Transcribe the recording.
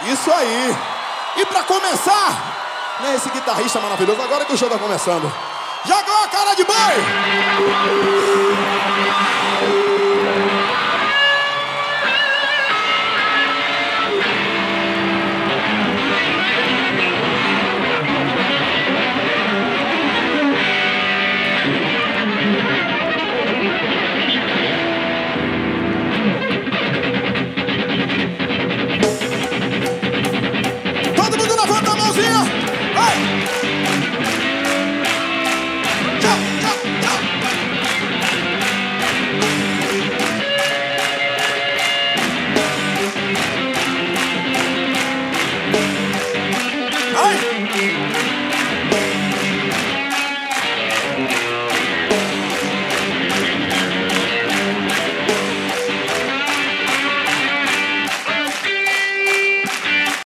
Isso aí. E pra começar, né, esse guitarrista maravilhoso, agora que o show tá começando. Já ganhou a cara de boi!